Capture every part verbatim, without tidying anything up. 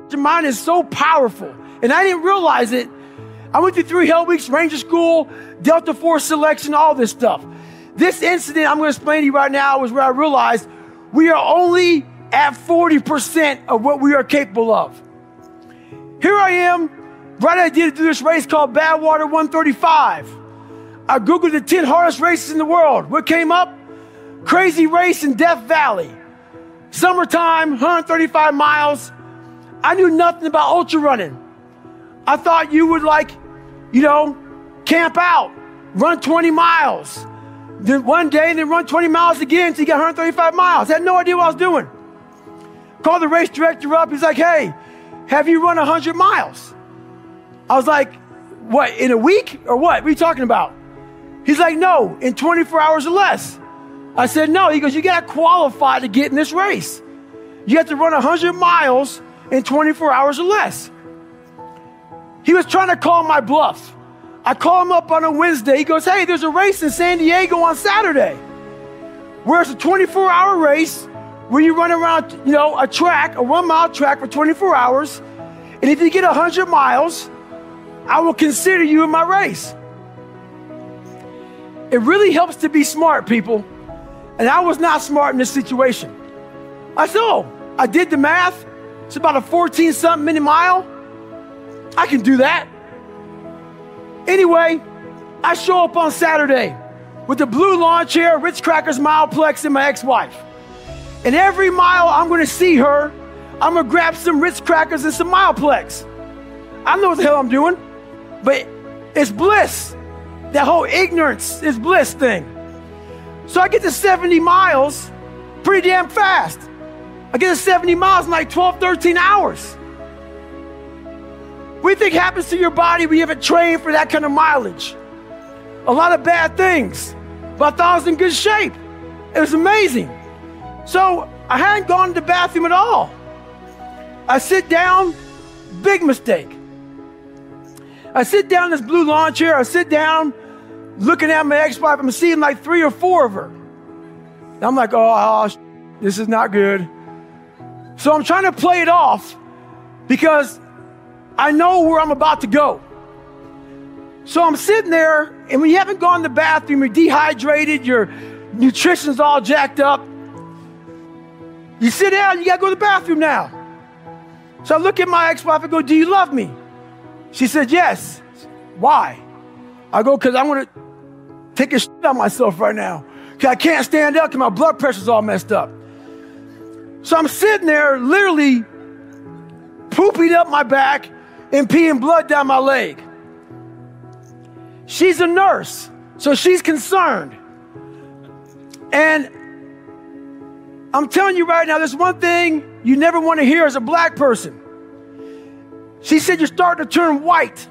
mind is so powerful. And I didn't realize it. I went through three Hell Weeks, Ranger School, Delta Force selection, all this stuff. This incident I'm going to explain to you right now was where I realized we are only at forty percent of what we are capable of. Here I am, right idea to do this race called Badwater one thirty-five. I Googled the ten hardest races in the world. What came up? Crazy race in Death Valley. Summertime, one hundred thirty-five miles. I knew nothing about ultra running. I thought you would like, you know, camp out, run twenty miles. Then one day, and then run twenty miles again until you got one hundred thirty-five miles. I had no idea what I was doing. Called the race director up. He's like, hey, have you run one hundred miles? I was like, what, in a week or what? What are you talking about? He's like, no, in twenty-four hours or less. I said, no. He goes, you got to qualify to get in this race. You have to run one hundred miles in twenty-four hours or less. He was trying to call my bluff. I call him up on a Wednesday. He goes, hey, there's a race in San Diego on Saturday where it's a twenty-four hour race where you run around, you know, a track, a one mile track for twenty-four hours. And if you get one hundred miles, I will consider you in my race. It really helps to be smart, people. And I was not smart in this situation. I said, oh, I did the math. It's about a fourteen something minute mile. I can do that. Anyway, I show up on Saturday with the blue lawn chair, Ritz Crackers Mileplex, and my ex-wife. And every mile I'm going to see her, I'm going to grab some Ritz Crackers and some Mileplex. I don't know what the hell I'm doing, but it's bliss. That whole ignorance is bliss thing. So I get to seventy miles pretty damn fast. I get to seventy miles in like twelve, thirteen hours. What do you think happens to your body when you haven't trained for that kind of mileage? A lot of bad things. But I thought I was in good shape. It was amazing. So I hadn't gone to the bathroom at all. I sit down, big mistake. I sit down in this blue lawn chair. I sit down, looking at my ex-wife. I'm seeing like three or four of her. And I'm like, oh, oh, this is not good. So I'm trying to play it off because I know where I'm about to go. So I'm sitting there, and when you haven't gone to the bathroom, you're dehydrated, your nutrition's all jacked up. You sit down, you gotta go to the bathroom now. So I look at my ex-wife and go, do you love me? She said, yes. Why? I go, because I'm gonna take a shit on myself right now. Because I can't stand up because my blood pressure's all messed up. So I'm sitting there literally pooping up my back and peeing blood down my leg. She's a nurse, so she's concerned. And I'm telling you right now, there's one thing you never want to hear as a black person. She said, you're starting to turn white.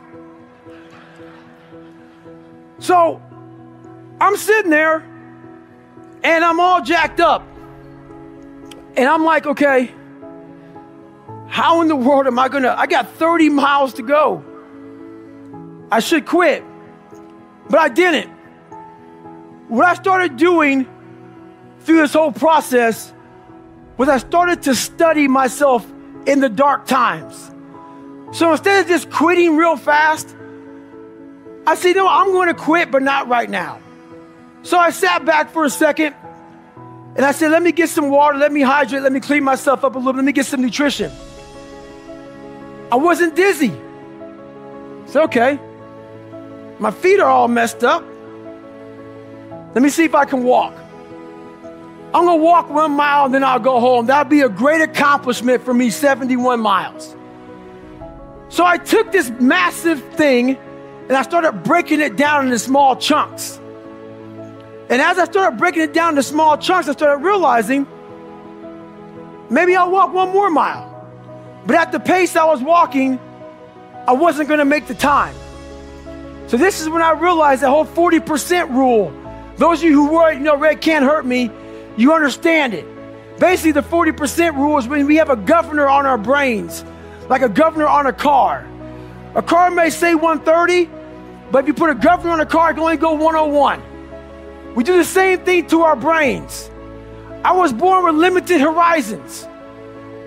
So I'm sitting there and I'm all jacked up. And I'm like, okay, how in the world am I gonna, I got thirty miles to go. I should quit, but I didn't. What I started doing through this whole process was I started to study myself in the dark times. So instead of just quitting real fast, I said, no, I'm going to quit, but not right now. So I sat back for a second and I said, let me get some water, let me hydrate, let me clean myself up a little bit, let me get some nutrition. I wasn't dizzy. It's okay. My feet are all messed up. Let me see if I can walk. I'm going to walk one mile and then I'll go home. That'll be a great accomplishment for me, seventy-one miles. So I took this massive thing and I started breaking it down into small chunks. And as I started breaking it down into small chunks, I started realizing maybe I'll walk one more mile. But at the pace I was walking, I wasn't going to make the time. So this is when I realized the whole forty percent rule. Those of you who worry, you know, red can't hurt me, you understand it. Basically, the forty percent rule is when we have a governor on our brains, like a governor on a car. A car may say one thirty, but if you put a governor on a car, it can only go one oh one. We do the same thing to our brains. I was born with limited horizons.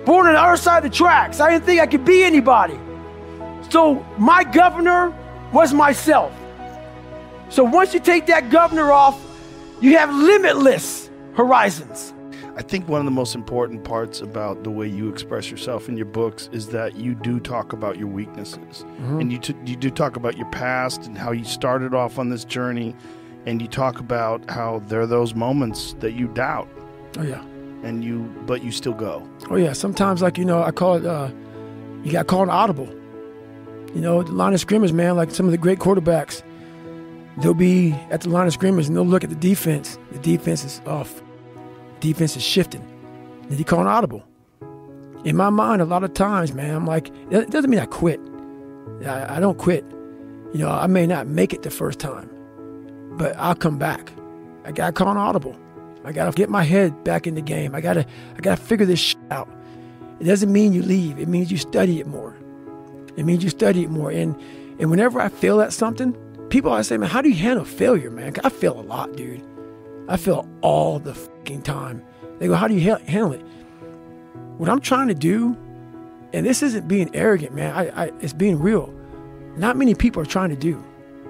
born on the other side of the tracks. I didn't think I could be anybody. So my governor was myself. So once you take that governor off, you have limitless horizons. I think one of the most important parts about the way you express yourself in your books is that you do talk about your weaknesses. Mm-hmm. And you, t- you do talk about your past and how you started off on this journey. And you talk about how there are those moments that you doubt. Oh, yeah. And you, but you still go. Oh, yeah. Sometimes, like, you know, I call it, uh, you got called audible. You know, the line of scrimmage, man, like some of the great quarterbacks, they'll be at the line of scrimmage and they'll look at the defense. The defense is off. Defense is shifting. Then you call an audible. In my mind, a lot of times, man, I'm like, it doesn't mean I quit. I, I don't quit. You know, I may not make it the first time, but I'll come back. I got to call an audible. I got to get my head back in the game. I got to I got to figure this shit out. It doesn't mean you leave. It means you study it more. It means you study it more. And and whenever I fail at something, people always say, man, how do you handle failure, man? I fail a lot, dude. I fail all the fucking time. They go, how do you ha- handle it? What I'm trying to do, and this isn't being arrogant, man. I, I, it's being real. Not many people are trying to do.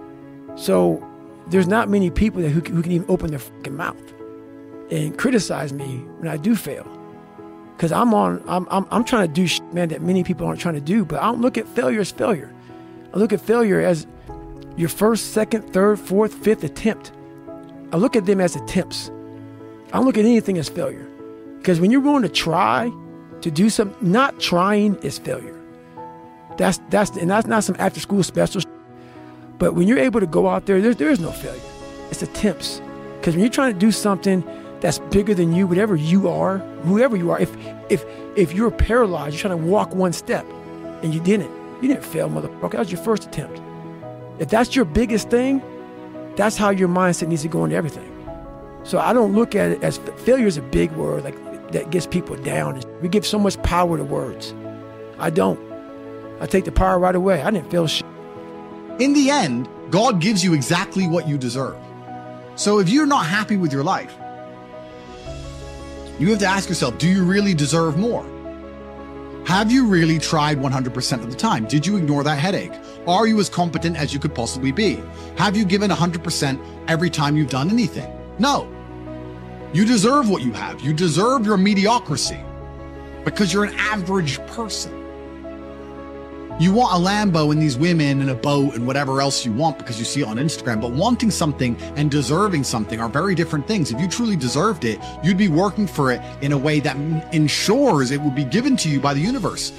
So there's not many people that who, who can even open their fucking mouth and criticize me when I do fail. Because I'm on, I'm, I'm, I'm trying to do shit, man, that many people aren't trying to do. But I don't look at failure as failure. I look at failure as your first, second, third, fourth, fifth attempt. I look at them as attempts. I don't look at anything as failure. Because when you're going to try to do something, not trying is failure. That's that's and that's not some after school special. But when you're able to go out there, there, there is no failure. It's attempts. Because when you're trying to do something that's bigger than you, whatever you are, whoever you are, if if if you're paralyzed, you're trying to walk one step and you didn't, you didn't fail, motherfucker. That was your first attempt. If that's your biggest thing, that's how your mindset needs to go into everything. So I don't look at it as failure is a big word like that gets people down. We give so much power to words. I don't. I take the power right away. I didn't fail shit. In the end, God gives you exactly what you deserve. So if you're not happy with your life, you have to ask yourself, do you really deserve more? Have you really tried one hundred percent of the time? Did you ignore that headache? Are you as competent as you could possibly be? Have you given one hundred percent every time you've done anything? No. You deserve what you have. You deserve your mediocrity because you're an average person. You want a Lambo and these women and a boat and whatever else you want because you see it on Instagram, but wanting something and deserving something are very different things. If you truly deserved it, you'd be working for it in a way that ensures it will be given to you by the universe.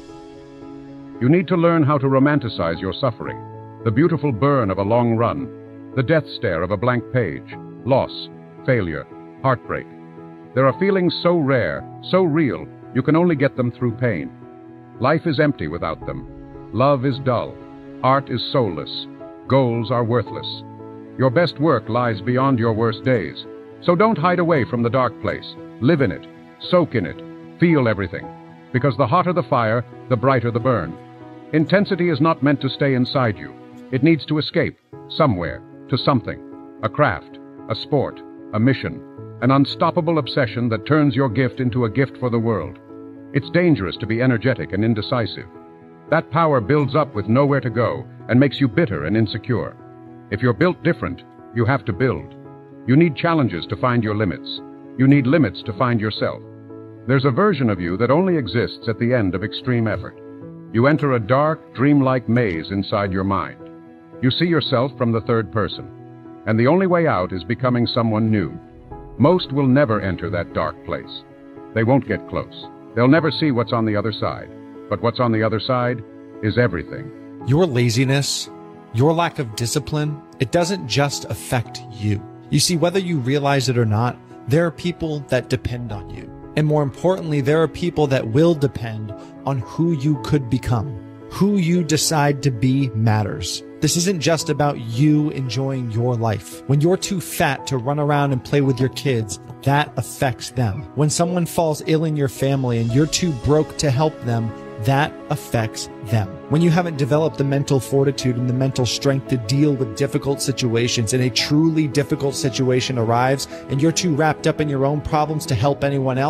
You need to learn how to romanticize your suffering, the beautiful burn of a long run, the death stare of a blank page, loss, failure, heartbreak. There are feelings so rare, so real, you can only get them through pain. Life is empty without them. Love is dull. Art is soulless. Goals are worthless. Your best work lies beyond your worst days. So don't hide away from the dark place. Live in it. Soak in it. Feel everything. Because the hotter the fire, the brighter the burn. Intensity is not meant to stay inside you. It needs to escape, somewhere, to something. A craft, a sport, a mission, an unstoppable obsession that turns your gift into a gift for the world. It's dangerous to be energetic and indecisive. That power builds up with nowhere to go and makes you bitter and insecure. If you're built different, you have to build. You need challenges to find your limits. You need limits to find yourself. There's a version of you that only exists at the end of extreme effort. You enter a dark, dreamlike maze inside your mind. You see yourself from the third person, and the only way out is becoming someone new. Most will never enter that dark place. They won't get close. They'll never see what's on the other side. But what's on the other side is everything. Your laziness, your lack of discipline, it doesn't just affect you. You see, whether you realize it or not, there are people that depend on you. And more importantly, there are people that will depend on who you could become. Who you decide to be matters. This isn't just about you enjoying your life. When you're too fat to run around and play with your kids, that affects them. When someone falls ill in your family and you're too broke to help them, that affects them. When you haven't developed the mental fortitude and the mental strength to deal with difficult situations and a truly difficult situation arrives and you're too wrapped up in your own problems to help anyone else,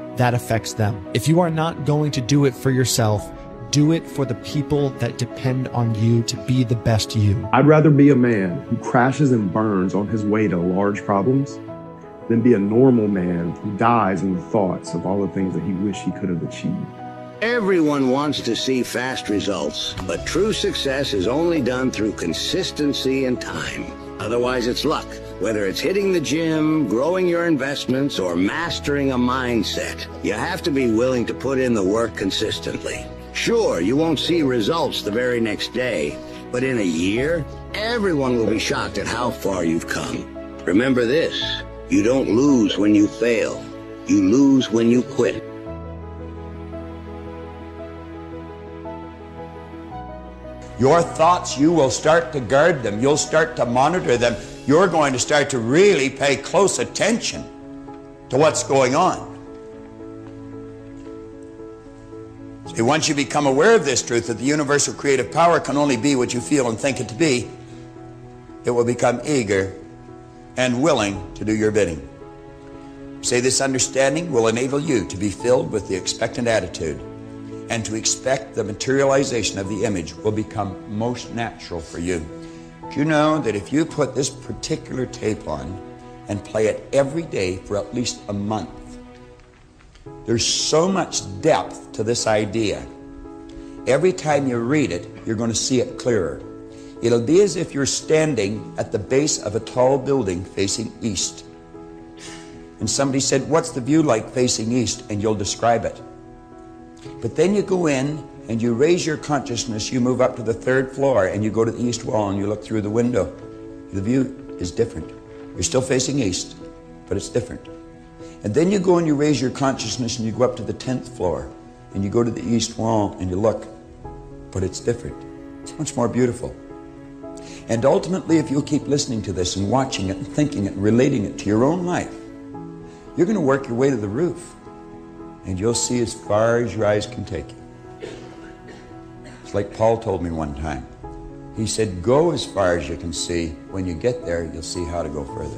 that affects them. If you are not going to do it for yourself, do it for the people that depend on you to be the best you. I'd rather be a man who crashes and burns on his way to large problems than be a normal man who dies in the thoughts of all the things that he wished he could have achieved. Everyone wants to see fast results, but true success is only done through consistency and time. Otherwise, it's luck. Whether it's hitting the gym, growing your investments, or mastering a mindset, you have to be willing to put in the work consistently. Sure, you won't see results the very next day, but in a year, everyone will be shocked at how far you've come. Remember this, you don't lose when you fail. You lose when you quit. Your thoughts, you will start to guard them. You'll start to monitor them. You're going to start to really pay close attention to what's going on. See, once you become aware of this truth, that the universal creative power can only be what you feel and think it to be, it will become eager and willing to do your bidding. Say, this understanding will enable you to be filled with the expectant attitude, and to expect the materialization of the image will become most natural for you. Do you know that if you put this particular tape on and play it every day for at least a month, there's so much depth to this idea. Every time you read it, you're going to see it clearer. It'll be as if you're standing at the base of a tall building facing east. And somebody said, what's the view like facing east? And you'll describe it. But then you go in and you raise your consciousness, you move up to the third floor and you go to the east wall and you look through the window. The view is different. You're still facing east, but it's different. And then you go and you raise your consciousness and you go up to the tenth floor and you go to the east wall and you look, but it's different. It's much more beautiful. And ultimately, if you'll keep listening to this and watching it and thinking it and relating it to your own life, you're going to work your way to the roof and you'll see as far as your eyes can take you. It's like Paul told me one time. He said, go as far as you can see. When you get there, you'll see how to go further.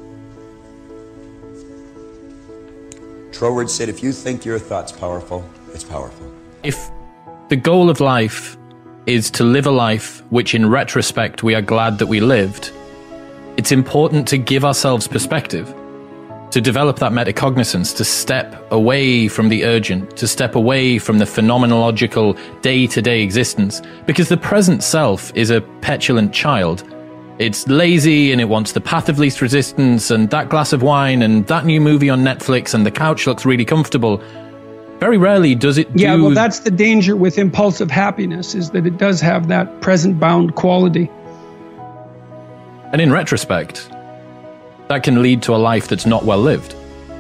Troward said, if you think your thought's powerful, it's powerful. If the goal of life is to live a life which in retrospect we are glad that we lived, it's important to give ourselves perspective, to develop that metacognizance, to step away from the urgent, to step away from the phenomenological day-to-day existence, because the present self is a petulant child. It's lazy and it wants the path of least resistance and that glass of wine and that new movie on Netflix and the couch looks really comfortable. Very rarely does it do... Yeah, well, that's the danger with impulsive happiness, is that it does have that present-bound quality. And in retrospect, that can lead to a life that's not well lived.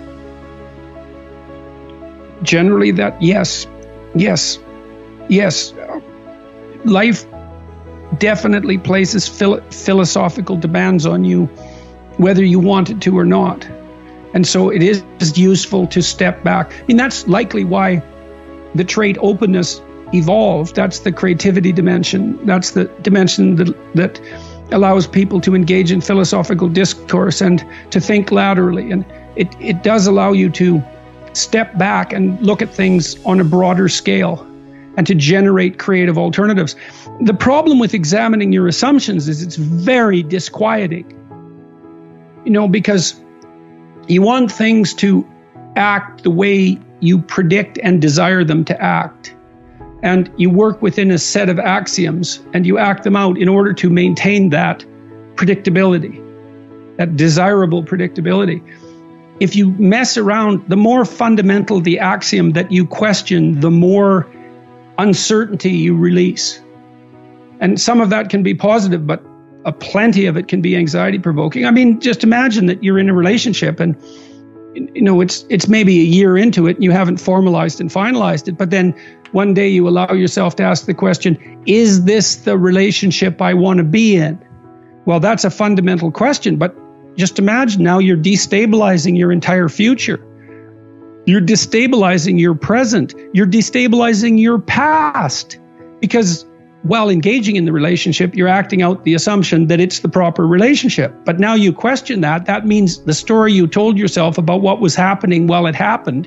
Generally that, yes, yes, yes. Life definitely places philo- philosophical demands on you, whether you want it to or not. And so it is useful to step back. I mean, that's likely why the trait openness evolved. That's the creativity dimension. That's the dimension that, that allows people to engage in philosophical discourse and to think laterally. And it, it does allow you to step back and look at things on a broader scale and to generate creative alternatives. The problem with examining your assumptions is it's very disquieting, you know, because you want things to act the way you predict and desire them to act. And you work within a set of axioms and you act them out in order to maintain that predictability, that desirable predictability. If you mess around, the more fundamental the axiom that you question, the more uncertainty you release. And some of that can be positive, but a plenty of it can be anxiety provoking. I mean, just imagine that you're in a relationship and, you know, it's it's maybe a year into it and you haven't formalized and finalized it, but then one day you allow yourself to ask the question, is this the relationship I want to be in? Well, that's a fundamental question, but just imagine now you're destabilizing your entire future. You're destabilizing your present. You're destabilizing your past, because while engaging in the relationship, you're acting out the assumption that it's the proper relationship. But now you question that. That means the story you told yourself about what was happening while it happened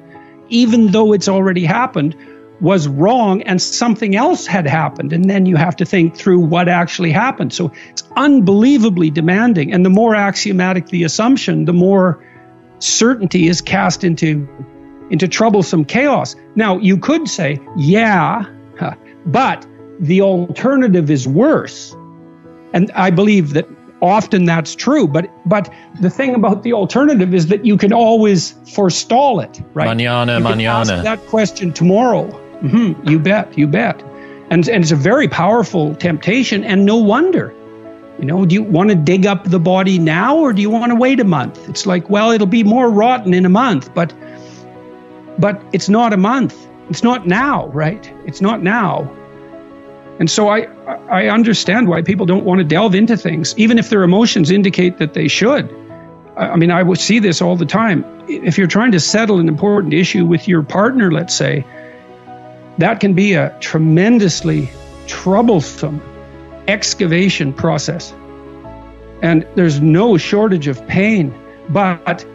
even though it's already happened, was wrong and something else had happened. And then you have to think through what actually happened. So it's unbelievably demanding. And the more axiomatic the assumption, the more certainty is cast into, into troublesome chaos. Now, you could say, yeah, but the alternative is worse. And I believe that often that's true. But but the thing about the alternative is that you can always forestall it, right? Mañana, you can mañana. ask that question tomorrow. Mm-hmm, you bet, you bet. And, and it's a very powerful temptation, and no wonder. You know, do you want to dig up the body now, or do you want to wait a month? It's like, well, it'll be more rotten in a month, but but it's not a month. It's not now, right? It's not now. And so I I understand why people don't want to delve into things, even if their emotions indicate that they should. I mean, I would see this all the time. If you're trying to settle an important issue with your partner, let's say, that can be a tremendously troublesome excavation process. And there's no shortage of pain. But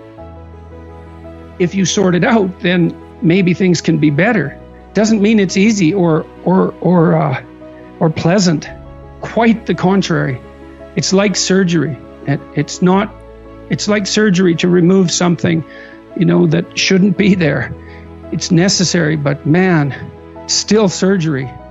if you sort it out, then maybe things can be better. Doesn't mean it's easy or or or uh, or pleasant. Quite the contrary. It's like surgery. It, it's not. It's like surgery to remove something, you know, that shouldn't be there. It's necessary, but man, still surgery.